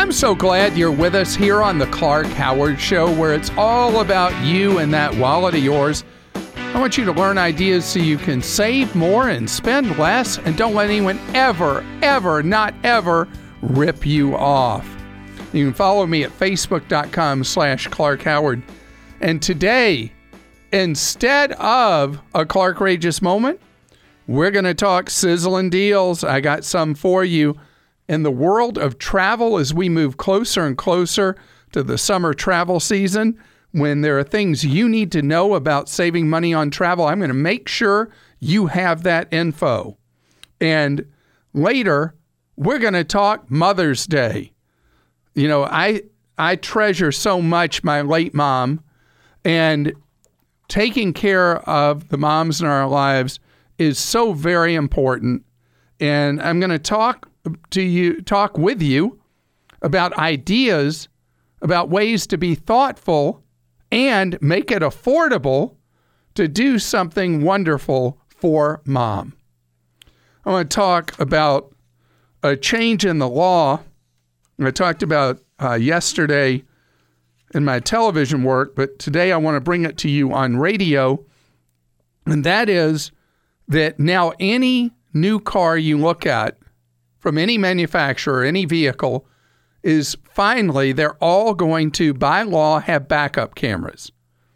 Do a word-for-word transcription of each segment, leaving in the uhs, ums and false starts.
I'm so glad you're with us here on the Clark Howard Show, where it's all about you and that wallet of yours. I want you to learn ideas so you can save more and spend less, and don't let anyone ever, ever, not ever rip you off. You can follow me at facebook.com slash Clark Howard. And today, instead of a Clarkrageous moment, we're going to talk sizzling deals. I got some for you. In the world of travel, as we move closer and closer to the summer travel season, when there are things you need to know about saving money on travel, I'm going to make sure you have that info. And later, we're going to talk Mother's Day. You know, I I treasure so much my late mom, and taking care of the moms in our lives is so very important. And I'm going to talk to you, talk with you about ideas, about ways to be thoughtful and make it affordable to do something wonderful for mom. I want to talk about a change in the law. I talked about uh, yesterday in my television work, but today I want to bring it to you on radio. And that is that now any new car you look at from any manufacturer, any vehicle, is finally, they're all going to, by law, have backup cameras.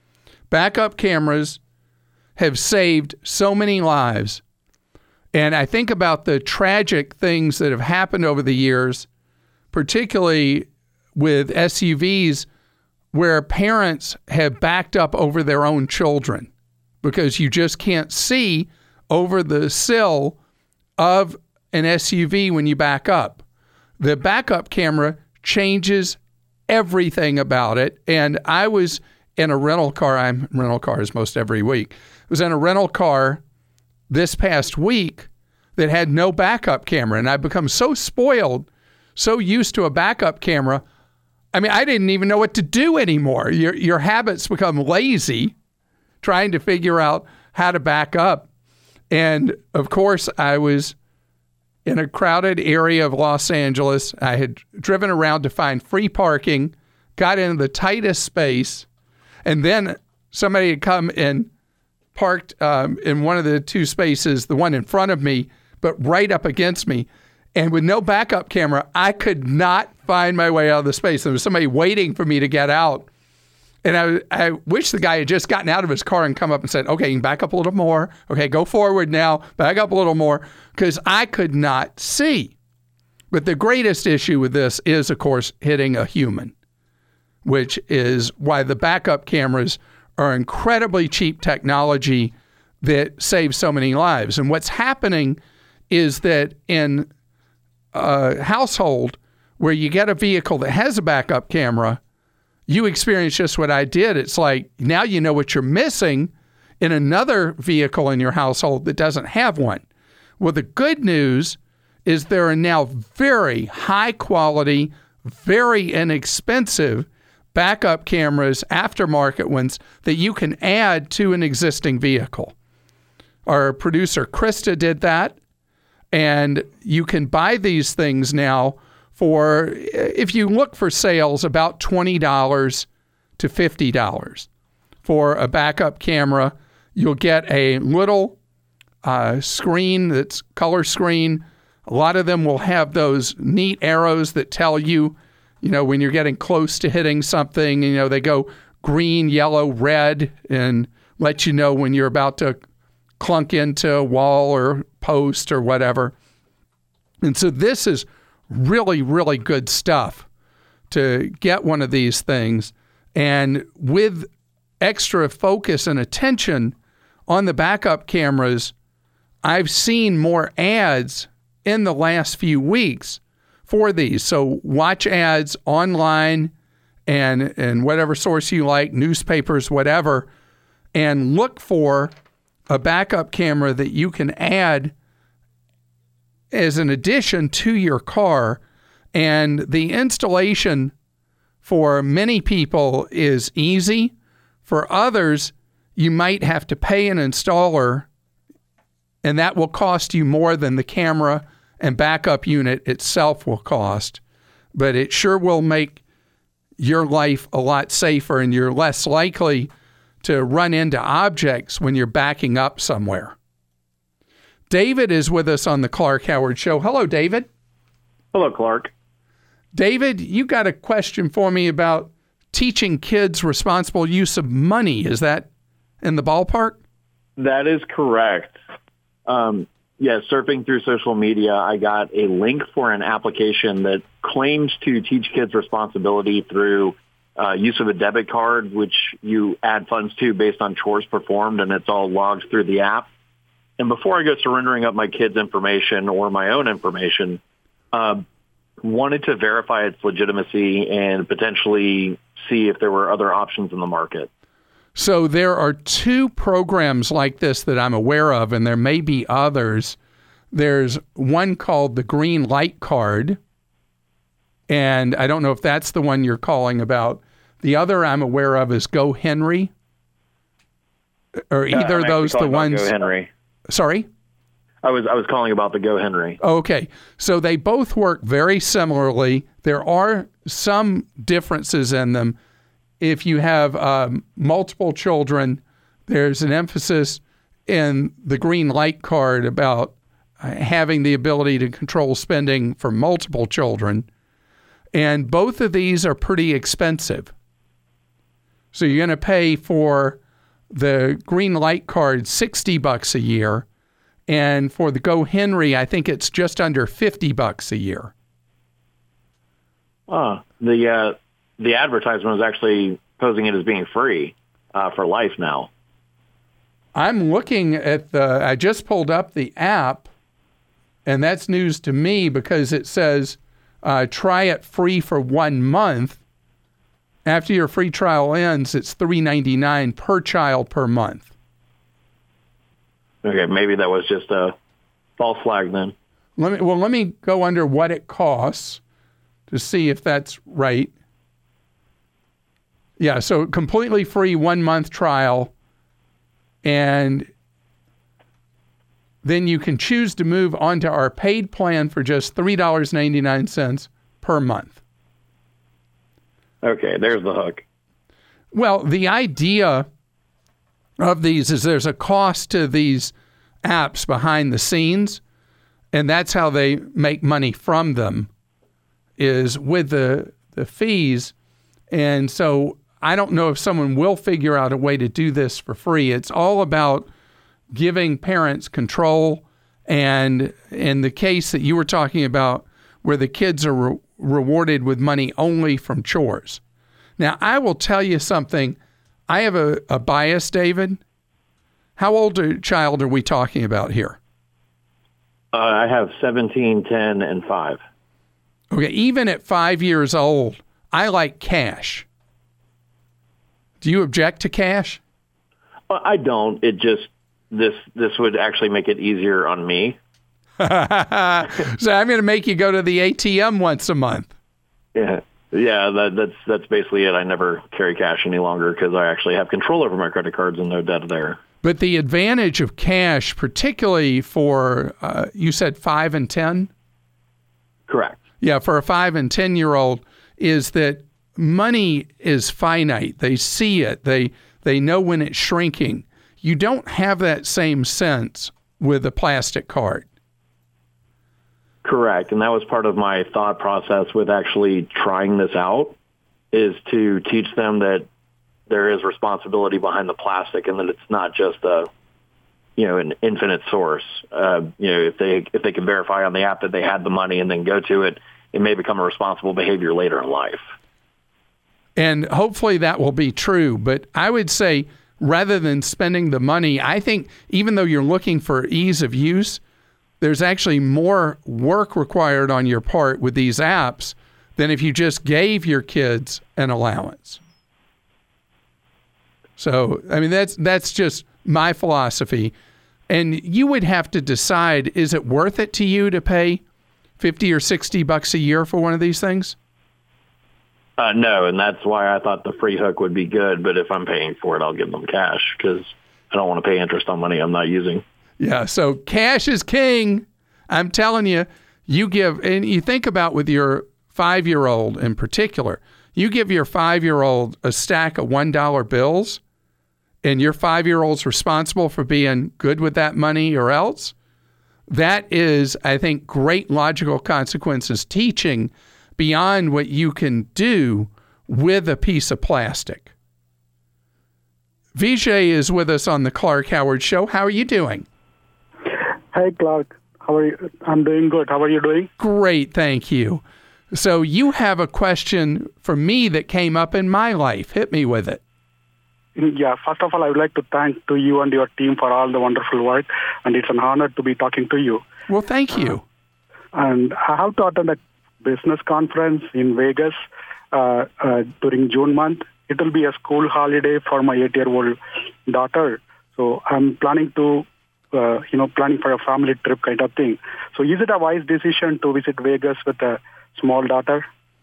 Backup cameras have saved so many lives. And I think about the tragic things that have happened over the years, particularly with S U Vs, where parents have backed up over their own children because you just can't see over the sill of an S U V when you back up. The backup camera changes everything about it. And I was in a rental car. I'm in rental cars most every week. I was in a rental car this past week that had no backup camera. And I've become so spoiled, so used to a backup camera. I mean, I didn't even know what to do anymore. Your, your habits become lazy trying to figure out how to back up. And of course, I was in a crowded area of Los Angeles. I had driven around to find free parking, got into the tightest space, and then somebody had come and parked um, in one of the two spaces, the one in front of me, but right up against me. And with no backup camera, I could not find my way out of the space. There was somebody waiting for me to get out. And I, I wish the guy had just gotten out of his car and come up and said, okay, you can back up a little more. Okay, go forward now. Back up a little more. Because I could not see. But the greatest issue with this is, of course, hitting a human, which is why the backup cameras are incredibly cheap technology that saves so many lives. And what's happening is that in a household where you get a vehicle that has a backup camera, you experience just what I did. It's like, now you know what you're missing in another vehicle in your household that doesn't have one. Well, the good news is there are now very high quality, very inexpensive backup cameras, aftermarket ones, that you can add to an existing vehicle. Our producer, Krista, did that. And you can buy these things now for, if you look for sales, about twenty dollars to fifty dollars. For a backup camera, you'll get a little uh, screen that's color screen. A lot of them will have those neat arrows that tell you, you know, when you're getting close to hitting something, you know, they go green, yellow, red, and let you know when you're about to clunk into a wall or post or whatever. And so this is really, really good stuff to get one of these things. And with extra focus and attention on the backup cameras, I've seen more ads in the last few weeks for these. So watch ads online and, and whatever source you like, newspapers, whatever, and look for a backup camera that you can add as an addition to your car. And the installation for many people is easy. For others, you might have to pay an installer, and that will cost you more than the camera and backup unit itself will cost. but it sure will make your life a lot safer, and you're less likely to run into objects when you're backing up somewhere. David is with us on the Clark Howard Show. Hello, David. Hello, Clark. David, you got a question for me about teaching kids responsible use of money. Is that in the ballpark? That is correct. Um, yeah, surfing through social media, I got a link for an application that claims to teach kids responsibility through uh, use of a debit card, which you add funds to based on chores performed, and it's all logged through the app. And before I go surrendering up my kids' information or my own information, uh, wanted to verify its legitimacy and potentially see if there were other options in the market. So there are two programs like this that I'm aware of, and there may be others. There's one called the Green Light Card, and I don't know if that's the one you're calling about. The other I'm aware of is GoHenry. Or either uh, of those the ones... GoHenry. Sorry? I was I was calling about the GoHenry. Okay. So they both work very similarly. There are some differences in them. If you have um, multiple children, there's an emphasis in the Green Light Card about uh, having the ability to control spending for multiple children. And both of these are pretty expensive. So you're going to pay for the Green Light Card sixty bucks a year, and for the GoHenry, I think it's just under fifty bucks a year. Oh, the uh, the advertisement was actually posing it as being free uh, for life now. I'm looking at the, I just pulled up the app, and that's news to me because it says uh, try it free for one month. After your free trial ends, it's three ninety-nine per child per month. Okay, maybe that was just a false flag then. Let me well, let me go under what it costs to see if that's right. Yeah, so completely free one month trial, and then you can choose to move onto our paid plan for just three dollars and ninety-nine cents per month. Okay, there's the hook. Well, the idea of these is there's a cost to these apps behind the scenes, and that's how they make money from them, is with the the fees. And so I don't know if someone will figure out a way to do this for free. It's all about giving parents control, and in the case that you were talking about where the kids are re- rewarded with money only from chores. Now, I will tell you something. I have a, a bias, David. How old a child are we talking about here? Uh, I have seventeen, ten, and five. Okay, even at five years old, I like cash. Do you object to cash? Uh, I don't. It just, this this would actually make it easier on me. So I'm going to make you go to the A T M once a month. Yeah, yeah. That, that's that's basically it. I never carry cash any longer because I actually have control over my credit cards and no debt there. But the advantage of cash, particularly for uh, you said five and ten. Correct. Yeah, for a five and ten year old, is that money is finite. They see it. They they know when it's shrinking. You don't have that same sense with a plastic card. Correct. And that was part of my thought process with actually trying this out, is to teach them that there is responsibility behind the plastic and that it's not just a, you know, an infinite source. Uh, you know, if they if they can verify on the app that they had the money and then go to it, it may become a responsible behavior later in life. And hopefully that will be true. But I would say rather than spending the money, I think even though you're looking for ease of use, there's actually more work required on your part with these apps than if you just gave your kids an allowance. So, I mean, that's that's just my philosophy. And you would have to decide, is it worth it to you to pay fifty or sixty bucks a year for one of these things? Uh, no, and that's why I thought the free hook would be good. But if I'm paying for it, I'll give them cash because I don't want to pay interest on money I'm not using. Yeah, so cash is king. I'm telling you, you give, and you think about with your five-year-old in particular. You give your five-year-old a stack of one dollar bills, and your five-year-old's responsible for being good with that money or else, that is, I think, great logical consequences teaching beyond what you can do with a piece of plastic. Vijay is with us on the Clark Howard Show. How are you doing? Hi, Clark. How are you? I'm doing good. How are you doing? Great, thank you. So you have a question for me that came up in my life. Hit me with it. Yeah, first of all, I would like to thank to you and your team for all the wonderful work, and it's an honor to be talking to you. Well, thank you. Uh, and I have to attend a business conference in Vegas uh, uh, during June month. It will be a school holiday for my eight-year-old daughter. So I'm planning to, uh, you know, planning for a family trip kind of thing. So is it a wise decision to visit Vegas with a small daughter?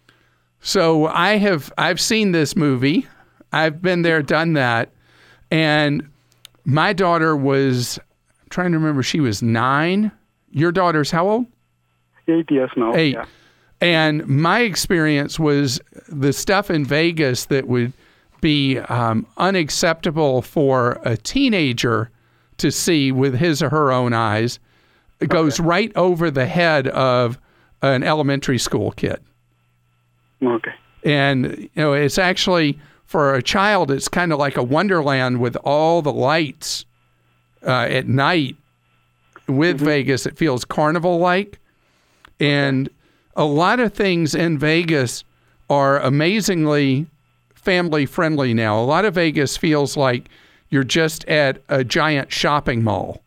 So I have, I've seen this movie. I've been there, done that. And my daughter was, I'm trying to remember, she was nine. Your daughter's how old? Eight years now. Eight. Yeah. And my experience was the stuff in Vegas that would be um, unacceptable for a teenager to see with his or her own eyes. It goes Okay. right over the head of an elementary school kid. Okay. And, you know, it's actually, for a child, it's kind of like a wonderland with all the lights uh, at night with Mm-hmm. Vegas. It feels carnival-like. And a lot of things in Vegas are amazingly family-friendly now. A lot of Vegas feels like you're just at a giant shopping mall.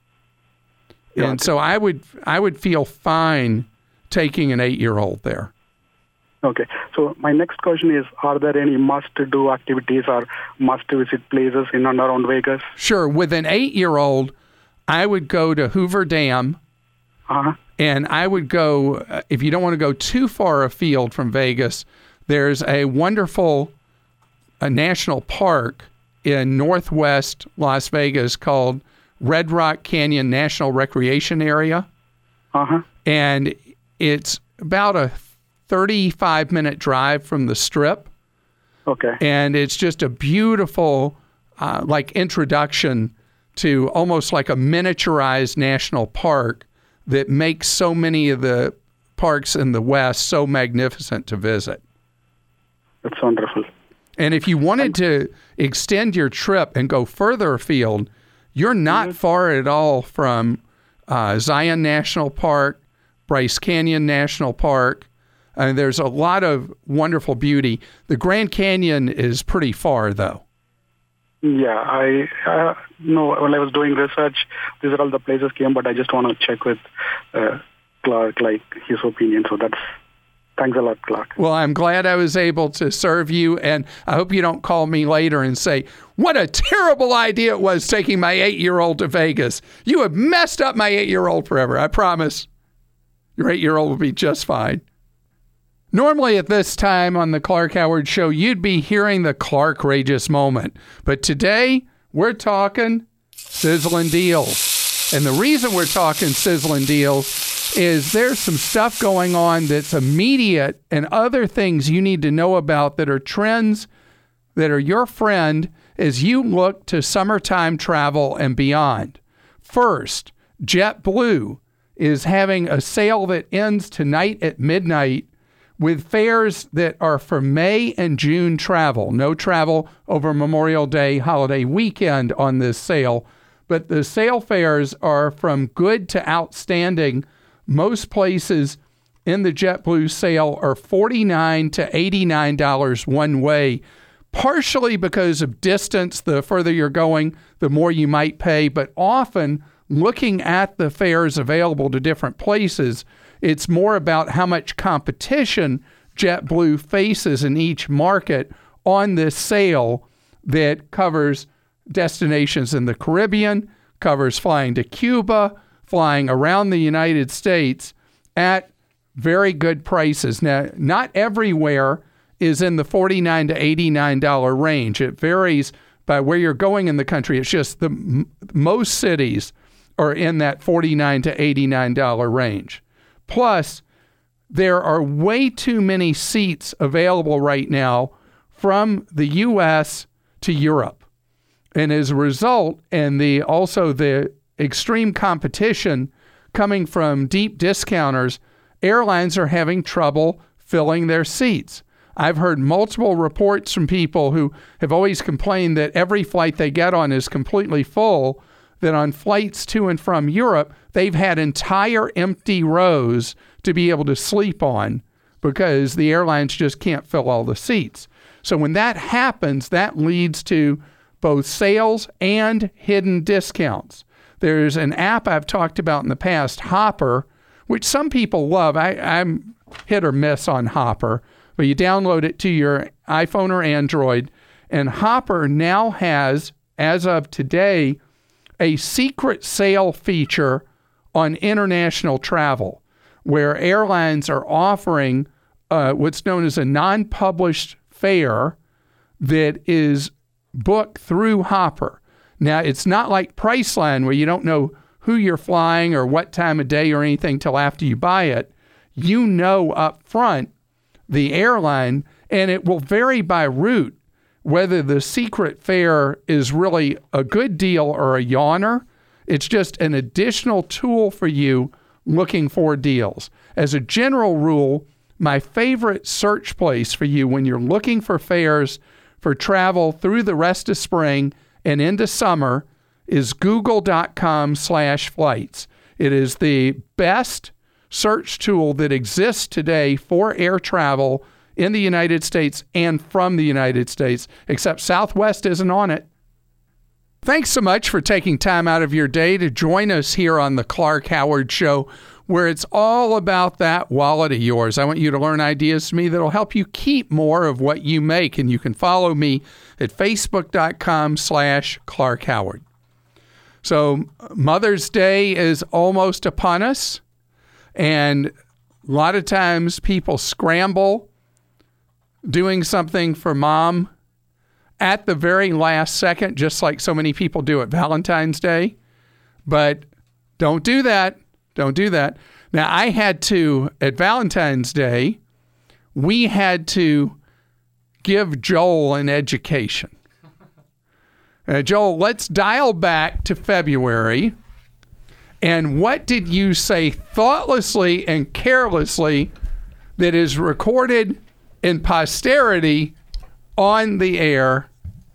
Yeah. And so I would I would feel fine taking an eight-year-old there. Okay. So my next question is, are there any must-do activities or must-visit places in and around Vegas? Sure. With an eight-year-old, I would go to Hoover Dam, Uh-huh. and I would go, uh, if you don't want to go too far afield from Vegas, there's a wonderful a national park in northwest Las Vegas called Red Rock Canyon National Recreation Area. Uh-huh. And it's about a thirty-five minute drive from the Strip. Okay. And it's just a beautiful, uh, like, introduction to almost like a miniaturized national park that makes so many of the parks in the West so magnificent to visit. That's wonderful. And if you wanted to extend your trip and go further afield, you're not mm-hmm. far at all from uh, Zion National Park, Bryce Canyon National Park. I mean, there's a lot of wonderful beauty. The Grand Canyon is pretty far, though. Yeah, I uh, know when I was doing research, these are all the places came, but I just want to check with uh, Clark, like his opinion. So that's, thanks a lot, Clark. Well, I'm glad I was able to serve you, and I hope you don't call me later and say, what a terrible idea it was taking my eight-year-old to Vegas. You have messed up my eight-year-old forever. I promise your eight-year-old will be just fine. Normally at this time on the Clark Howard Show, you'd be hearing the Clark-rageous moment. But today, we're talking sizzling deals. And the reason we're talking sizzling deals is there's some stuff going on that's immediate and other things you need to know about that are trends that are your friend as you look to summertime travel and beyond. First, JetBlue is having a sale that ends tonight at midnight with fares that are for May and June travel. No travel over Memorial Day holiday weekend on this sale, but the sale fares are from good to outstanding. Most places in the JetBlue sale are forty-nine to eighty-nine dollars one way, partially because of distance. The further you're going, the more you might pay, but often looking at the fares available to different places, it's more about how much competition JetBlue faces in each market on this sale that covers destinations in the Caribbean, covers flying to Cuba, flying around the United States at very good prices. Now, not everywhere is in the forty-nine to eighty-nine dollars range. It varies by where you're going in the country. It's just the m- most cities are in that forty-nine to eighty-nine dollars range. Plus, there are way too many seats available right now from the U S to Europe. And as a result, and the also the extreme competition coming from deep discounters, airlines are having trouble filling their seats. I've heard multiple reports from people who have always complained that every flight they get on is completely full, that on flights to and from Europe, they've had entire empty rows to be able to sleep on because the airlines just can't fill all the seats. So when that happens, that leads to both sales and hidden discounts. There's an app I've talked about in the past, Hopper, which some people love. I, I'm hit or miss on Hopper, but you download it to your iPhone or Android, and Hopper now has, as of today, a secret sale feature on international travel, where airlines are offering uh, what's known as a non-published fare that is booked through Hopper. Now, it's not like Priceline where you don't know who you're flying or what time of day or anything till after you buy it. You know up front the airline, and it will vary by route whether the secret fare is really a good deal or a yawner. It's just an additional tool for you looking for deals. As a general rule, my favorite search place for you when you're looking for fares for travel through the rest of spring and into summer is google.com slash flights. It is the best search tool that exists today for air travel in the United States and from the United States, except Southwest isn't on it. Thanks so much for taking time out of your day to join us here on the Clark Howard Show, where it's all about that wallet of yours. I want you to learn ideas from me that'll help you keep more of what you make, and you can follow me at facebook.com slash Clark Howard. So Mother's Day is almost upon us, and a lot of times people scramble doing something for mom at the very last second, just like so many people do at Valentine's Day. But don't do that. Don't do that. Now, I had to, at Valentine's Day, we had to give Joel an education. Uh, Joel, let's dial back to February. And what did you say thoughtlessly and carelessly that is recorded in posterity on the air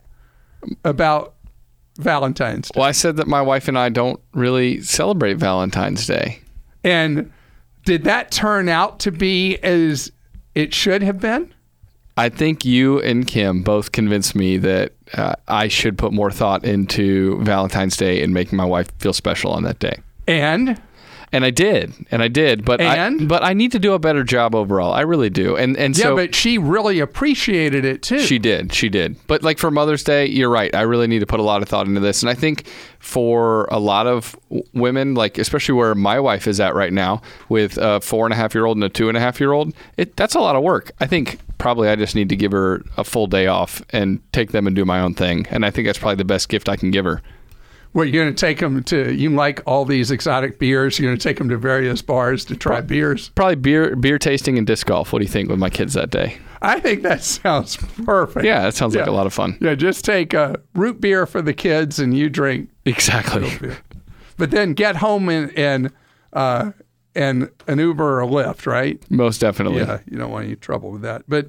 about Valentine's Day? Well, I said that my wife and I don't really celebrate Valentine's Day. And did that turn out to be as it should have been? I think you and Kim both convinced me that uh, I should put more thought into Valentine's Day and making my wife feel special on that day. And? And I did, and I did, but and? I, but I need to do a better job overall. I really do, and and yeah, so but she really appreciated it too. She did, she did. But like for Mother's Day, you're right. I really need to put a lot of thought into this, and I think for a lot of women, like especially where my wife is at right now, with a four and a half year old and a two and a half year old, it that's a lot of work. I think probably I just need to give her a full day off and take them and do my own thing, and I think that's probably the best gift I can give her. Well, you're going to take them to, you like all these exotic beers, you're going to take them to various bars to try probably, beers? Probably beer beer tasting and disc golf. What do you think with my kids that day? I think that sounds perfect. Yeah, that sounds yeah. like a lot of fun. Yeah, just take a root beer for the kids and you drink. Exactly. But then get home and, and, uh, and an Uber or a Lyft, right? Most definitely. Yeah, you don't want any trouble with that. But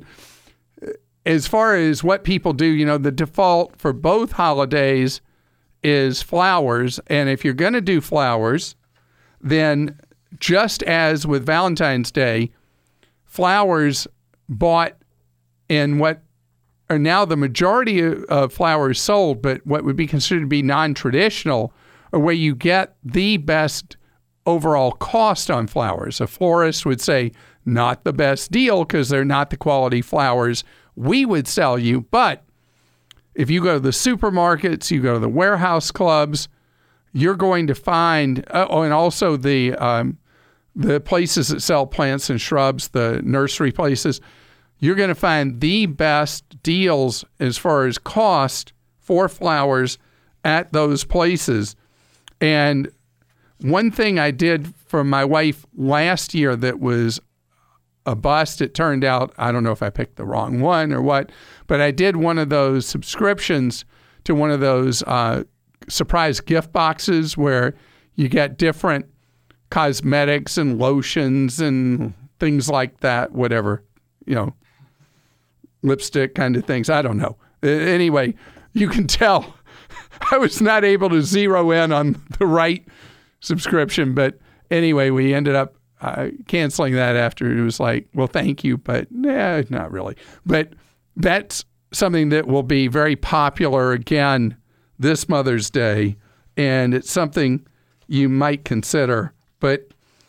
as far as what people do, you know, the default for both holidays is flowers. And if you're going to do flowers, then just as with Valentine's Day, flowers bought in what are now the majority of flowers sold, but what would be considered to be non-traditional, are where you get the best overall cost on flowers. A florist would say not the best deal because they're not the quality flowers we would sell you, but if you go to the supermarkets, you go to the warehouse clubs, you're going to find, oh, and also the um, the places that sell plants and shrubs, the nursery places, you're going to find the best deals as far as cost for flowers at those places. And one thing I did for my wife last year that was a bust. It turned out, I don't know if I picked the wrong one or what, but I did one of those subscriptions to one of those uh, surprise gift boxes where you get different cosmetics and lotions and things like that, whatever, you know, lipstick kind of things. I don't know. Anyway, you can tell I was not able to zero in on the right subscription. But anyway, we ended up uh, canceling that after it was like, well, thank you, but nah, not really. But that's something that will be very popular again this Mother's Day. And it's something you might consider. But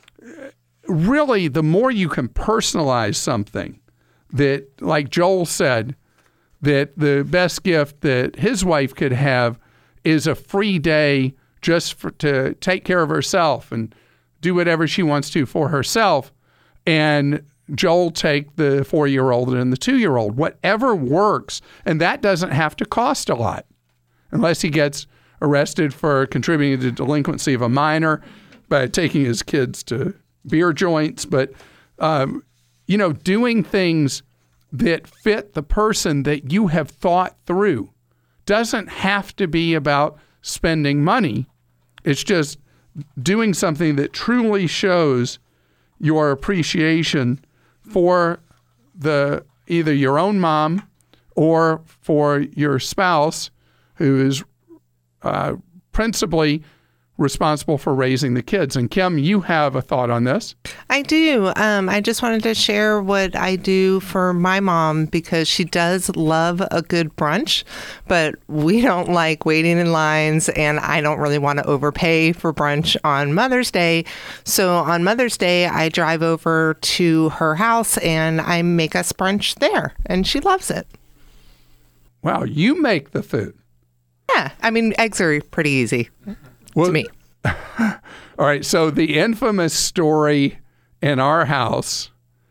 really, the more you can personalize something that, like Joel said, that the best gift that his wife could have is a free day just for, to take care of herself and do whatever she wants to for herself. And Joel take the four-year-old and the two-year-old, whatever works. And that doesn't have to cost a lot unless he gets arrested for contributing to the delinquency of a minor by taking his kids to beer joints. But, um, you know, doing things that fit the person that you have thought through doesn't have to be about spending money. It's just doing something that truly shows your appreciation for the either your own mom or for your spouse, who is uh, principally responsible for raising the kids. And Kim, you have a thought on this. I do. Um, I just wanted to share what I do for my mom, because she does love a good brunch, but we don't like waiting in lines, and I don't really want to overpay for brunch on Mother's Day. So on Mother's Day, I drive over to her house and I make us brunch there, and she loves it. Wow, you make the food. Yeah. I mean, eggs are pretty easy. Well, to me. All right. So the infamous story in our house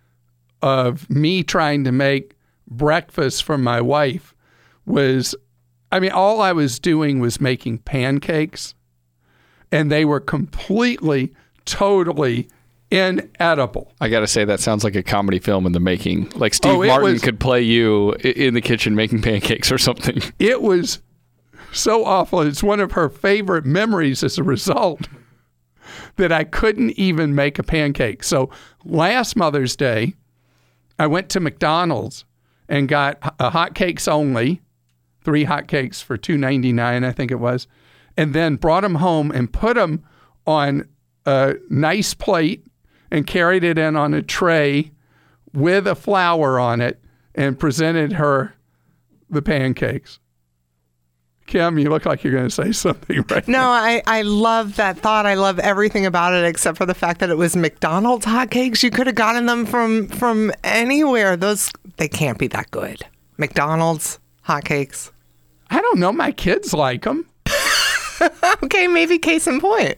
of me trying to make breakfast for my wife was, I mean, all I was doing was making pancakes, and they were completely, totally inedible. I got to say, that sounds like a comedy film in the making. Like Steve oh, Martin was, could play you in the kitchen making pancakes or something. It was so awful. It's one of her favorite memories as a result that I couldn't even make a pancake. So last Mother's Day, I went to McDonald's and got a hotcakes only, three hotcakes for two ninety-nine, I think it was, and then brought them home and put them on a nice plate and carried it in on a tray with a flower on it and presented her the pancakes. Kim, you look like you're going to say something right No, now. I, I love that thought. I love everything about it except for the fact that it was McDonald's hotcakes. You could have gotten them from, from anywhere. Those, they can't be that good. McDonald's hotcakes. I don't know. My kids like them. Okay, maybe case in point.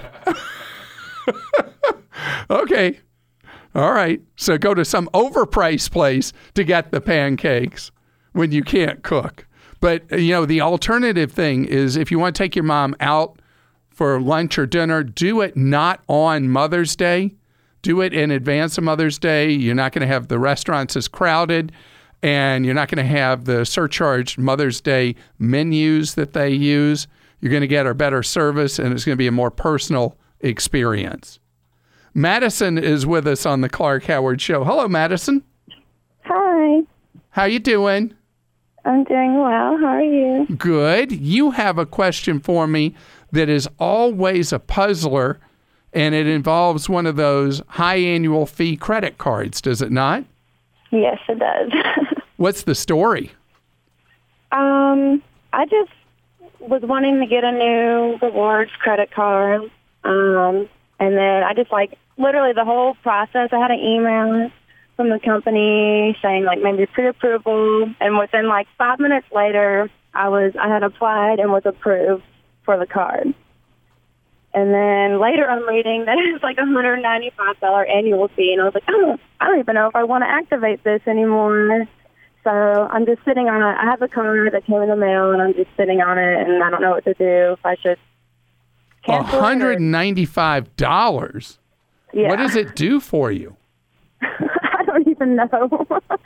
Okay. All right. So go to some overpriced place to get the pancakes when you can't cook. But, you know, the alternative thing is if you want to take your mom out for lunch or dinner, do it not on Mother's Day. Do it in advance of Mother's Day. You're not going to have the restaurants as crowded, and you're not going to have the surcharged Mother's Day menus that they use. You're going to get a better service, and it's going to be a more personal experience. Madison is with us on the Clark Howard Show. Hello, Madison. Hi. How you doing? I'm doing well. How are you? Good. You have a question for me that is always a puzzler, and it involves one of those high annual fee credit cards, does it not? Yes, it does. What's the story? um, I just was wanting to get a new rewards credit card, um, and then I just, like, literally the whole process, I had an email from the company saying, like, maybe pre-approval, and within like five minutes later, I was I had applied and was approved for the card. And then later I'm reading that it's like a one hundred ninety-five dollars annual fee, and I was like, oh, I don't even know if I want to activate this anymore. So I'm just sitting on it. I have a card that came in the mail, and I'm just sitting on it, and I don't know what to do. If I should cancel one hundred ninety-five dollars? it or... Yeah. What does it do for you? I to know.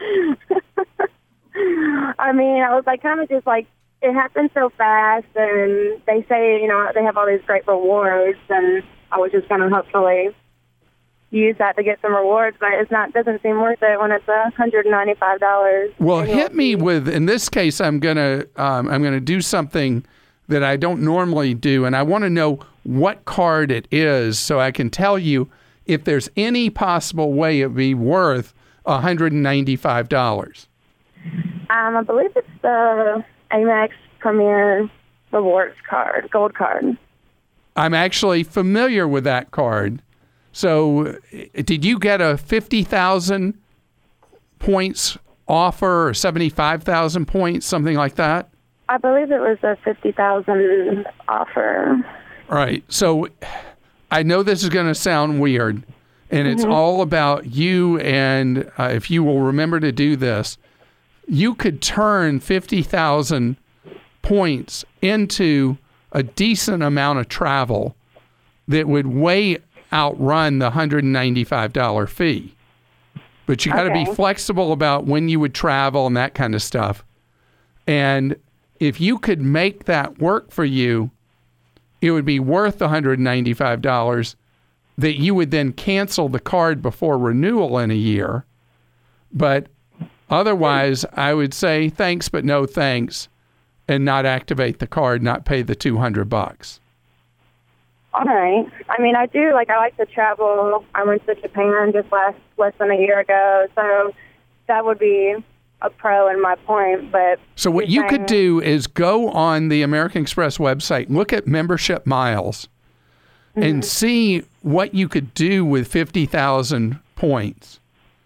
I mean, I was like kind of just like, it happened so fast, and they say, you know, they have all these great rewards, and I was just going to hopefully use that to get some rewards, but it's not, doesn't seem worth it when it's one hundred ninety-five dollars. Well, hit me with, in this case, I'm going to, um, I'm going to do something that I don't normally do, and I want to know what card it is so I can tell you if there's any possible way it would be worth one hundred ninety-five dollars. Um, I believe it's the Amex Premier Rewards card, gold card. I'm actually familiar with that card. So did you get a fifty thousand points offer or seventy-five thousand points, something like that? I believe it was a fifty thousand offer. All right. So I know this is going to sound weird, and it's mm-hmm. all about you. And uh, if you will remember to do this, you could turn fifty thousand points into a decent amount of travel that would way outrun the one hundred ninety-five dollars fee. But you got to okay. be flexible about when you would travel and that kind of stuff. And if you could make that work for you, it would be worth one hundred ninety-five dollars that you would then cancel the card before renewal in a year. But otherwise, I would say thanks, but no thanks, and not activate the card, not pay the two hundred bucks. All right. I mean, I do, like, I like to travel. I went to Japan just last, less than a year ago, so that would be a pro in my point. But so what you saying, could do is go on the American Express website, look at membership miles, mm-hmm. and see what you could do with fifty thousand points,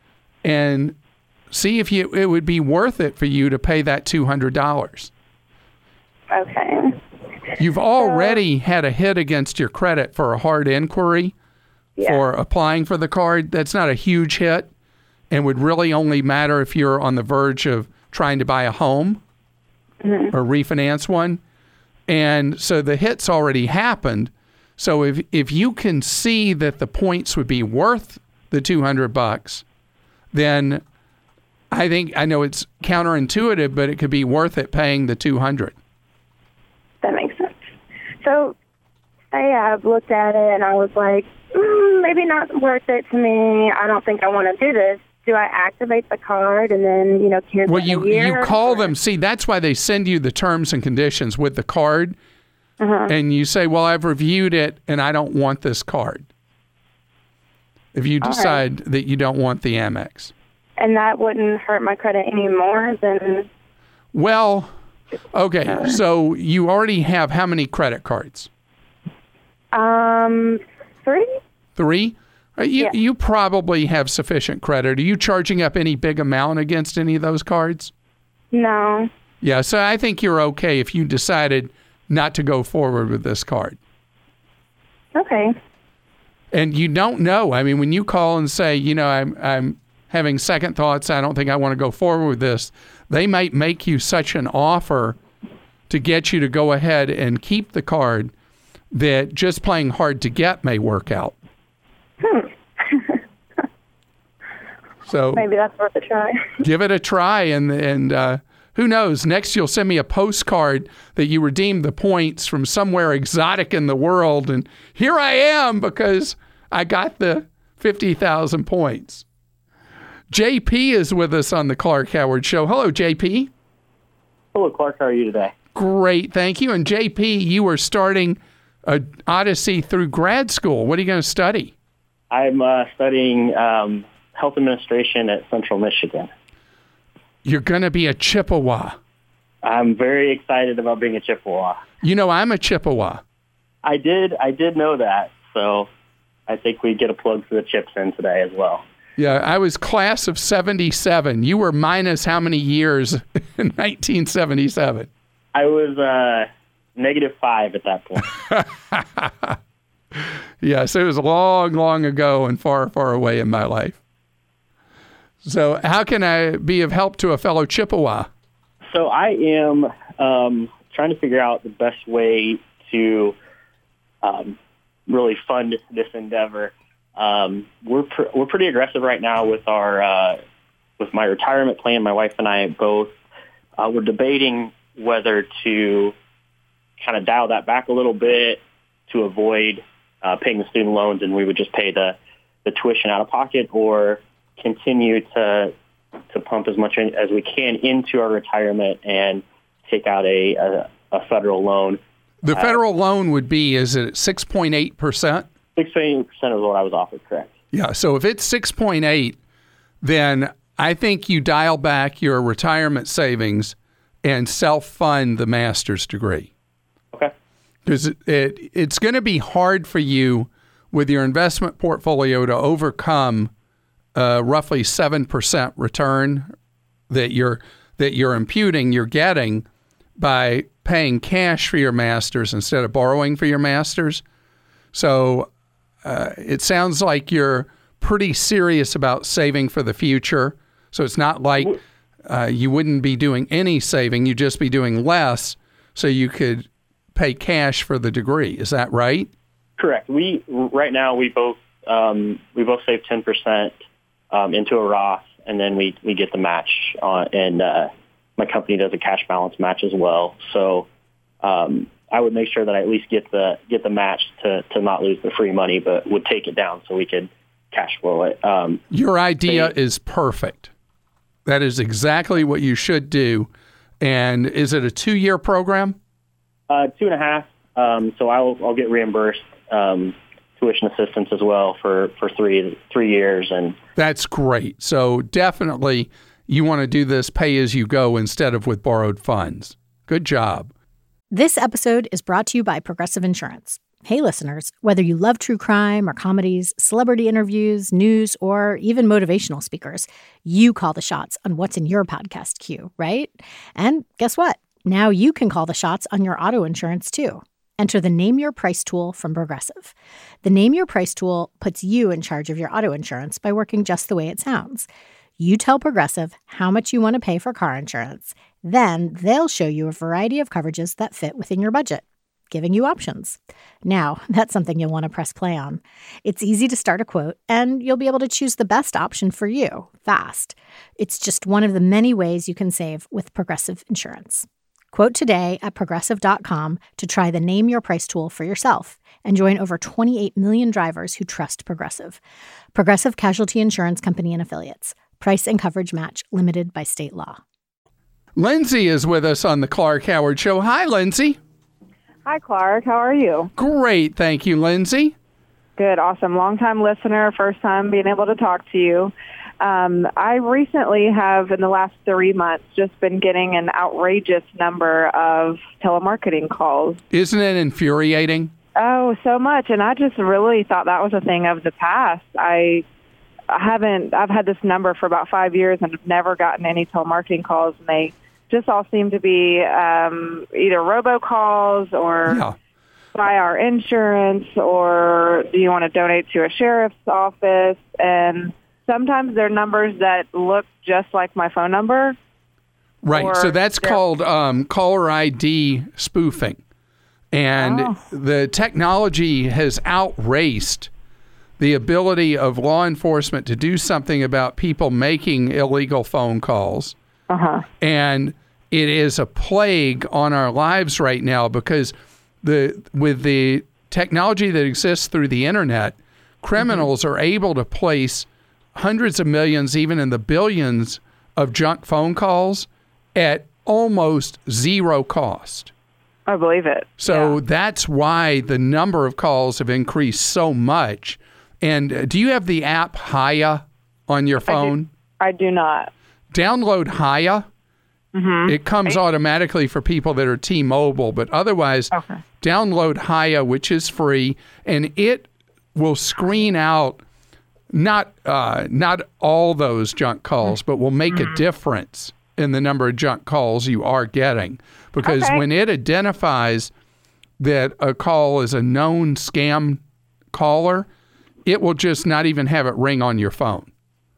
and see if you it would be worth it for you to pay that two hundred dollars. Okay. You've already so, had a hit against your credit for a hard inquiry yeah. for applying for the card. That's not a huge hit and would really only matter if you're on the verge of trying to buy a home mm-hmm. or refinance one. And so the hit's already happened. So if if you can see that the points would be worth the two hundred bucks, then I think, I know it's counterintuitive, but it could be worth it paying the two hundred. That makes sense. So say I've looked at it and I was like, mm, maybe not worth it to me. I don't think I want to do this. Do I activate the card and then, you know, cancel well, you, a year? you call or? them. See, that's why they send you the terms and conditions with the card. Uh-huh. And you say, well, I've reviewed it and I don't want this card. If you decide right. that you don't want the Amex. And that wouldn't hurt my credit any more than... Well... Okay, so you already have how many credit cards? Um, three. Three? You, yeah. you probably have sufficient credit. Are you charging up any big amount against any of those cards? No. Yeah, so I think you're okay if you decided not to go forward with this card. Okay. And you don't know. I mean, when you call and say, you know, I'm I'm having second thoughts, I don't think I want to go forward with this, they might make you such an offer to get you to go ahead and keep the card that just playing hard to get may work out. Hmm. So maybe that's worth a try. Give it a try, and and uh, who knows? Next, you'll send me a postcard that you redeemed the points from somewhere exotic in the world, and here I am because I got the fifty thousand points. J P is with us on the Clark Howard Show. Hello, J P. Hello, Clark. How are you today? Great, thank you. And J P, you are starting a odyssey through grad school. What are you going to study? I'm uh, studying um, health administration at Central Michigan. You're going to be a Chippewa. I'm very excited about being a Chippewa. You know, I'm a Chippewa. I did. I did know that. So I think we get a plug for the Chips in today as well. Yeah, I was class of seventy-seven. You were minus how many years in nineteen seventy-seven? I was uh, negative five at that point. Yes, it was long, long ago and far, far away in my life. So how can I be of help to a fellow Chippewa? So I am um, trying to figure out the best way to um, really fund this endeavor. Um, we're pr- we're pretty aggressive right now with our uh, with my retirement plan, my wife and I both uh, were debating whether to kind of dial that back a little bit to avoid uh, paying the student loans, and we would just pay the, the tuition out of pocket, or continue to to pump as much in, as we can into our retirement and take out a, a, a federal loan. The federal uh, loan would be, is it six point eight percent? six point eight percent is what I was offered, correct. Yeah, so if it's six point eight, then I think you dial back your retirement savings and self-fund the master's degree. Okay. Because it, it, it's going to be hard for you with your investment portfolio to overcome uh, roughly seven percent return that you're that you're imputing, you're getting by paying cash for your master's instead of borrowing for your master's. So uh, it sounds like you're pretty serious about saving for the future. So it's not like uh, you wouldn't be doing any saving, you'd just be doing less so you could pay cash for the degree. Is that right? Correct. We right now we both um, we both save ten percent um, into a Roth, and then we, we get the match on, and uh, my company does a cash balance match as well. So um, I would make sure that I at least get the get the match to, to not lose the free money, but would take it down so we could cash flow it. Um, Your idea is perfect. That is exactly what you should do. And is it a two-year program? Uh, two and a half. Um, so I'll I'll get reimbursed um, tuition assistance as well for, for three three years. And that's great. So definitely you want to do this pay as you go instead of with borrowed funds. Good job. This episode is brought to you by Progressive Insurance. Hey, listeners, whether you love true crime or comedies, celebrity interviews, news, or even motivational speakers, you call the shots on what's in your podcast queue, right? And guess what? Now you can call the shots on your auto insurance, too. Enter the Name Your Price tool from Progressive. The Name Your Price tool puts you in charge of your auto insurance by working just the way it sounds. You tell Progressive how much you want to pay for car insurance. Then they'll show you a variety of coverages that fit within your budget, giving you options. Now, that's something you'll want to press play on. It's easy to start a quote, and you'll be able to choose the best option for you fast. It's just one of the many ways you can save with Progressive Insurance. Quote today at Progressive dot com to try the Name Your Price tool for yourself and join over twenty-eight million drivers who trust Progressive. Progressive Casualty Insurance Company and Affiliates. Price and coverage match limited by state law. Lindsay is with us on the Clark Howard Show. Hi, Lindsay. Hi, Clark. How are you? Great. Thank you, Lindsay. Good. Awesome. Long-time listener. First time being able to talk to you. Um, I recently have, in the last three months, just been getting an outrageous number of telemarketing calls. Isn't it infuriating? Oh, so much. And I just really thought that was a thing of the past. I I haven't, I've had this number for about five years and have never gotten any telemarketing calls. And they just all seem to be um, either robocalls or yeah. buy our insurance, or do you want to donate to a sheriff's office? And sometimes they're numbers that look just like my phone number. Right. So that's called um, caller I D spoofing. And oh. the technology has outraced the ability of law enforcement to do something about people making illegal phone calls. Uh-huh. And it is a plague on our lives right now because the with the technology that exists through the internet, criminals mm-hmm. are able to place hundreds of millions, even in the billions, of junk phone calls at almost zero cost. I believe it. So yeah. that's why the number of calls have increased so much. And uh, do you have the app Hiya on your phone? I do, I do not. Download Hiya. Mm-hmm. It comes automatically for people that are T-Mobile, but otherwise, okay. download Hiya, which is free, and it will screen out not uh, not all those junk calls, but will make mm-hmm. a difference in the number of junk calls you are getting. Because okay. when it identifies that a call is a known scam caller, it will just not even have it ring on your phone.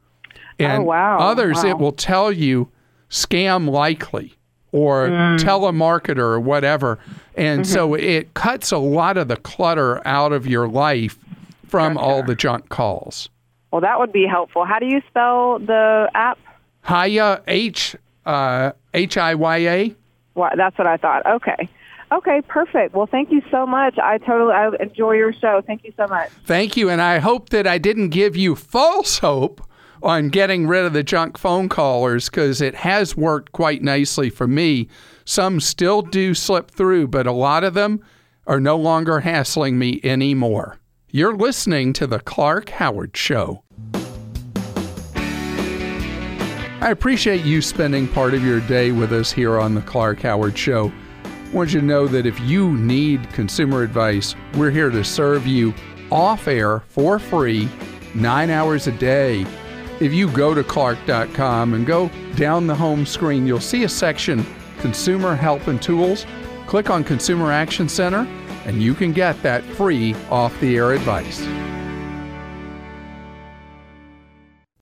And oh, wow. others, wow. it will tell you scam likely or mm. telemarketer or whatever. And mm-hmm. so it cuts a lot of the clutter out of your life from gotcha. all the junk calls. Well, that would be helpful. How do you spell the app? Hiya, H, uh, H I Y A. Well, that's what I thought. Okay. Okay, perfect. Well, thank you so much. I totally I enjoy your show. Thank you so much. Thank you, and I hope that I didn't give you false hope on getting rid of the junk phone callers, because it has worked quite nicely for me. Some still do slip through, but a lot of them are no longer hassling me anymore. You're listening to The Clark Howard Show. I appreciate you spending part of your day with us here on The Clark Howard Show. I want you to know that if you need consumer advice, we're here to serve you off air for free, nine hours a day. If you go to clark dot com and go down the home screen, you'll see a section, Consumer Help and Tools. Click on Consumer Action Center, and you can get that free off-the-air advice.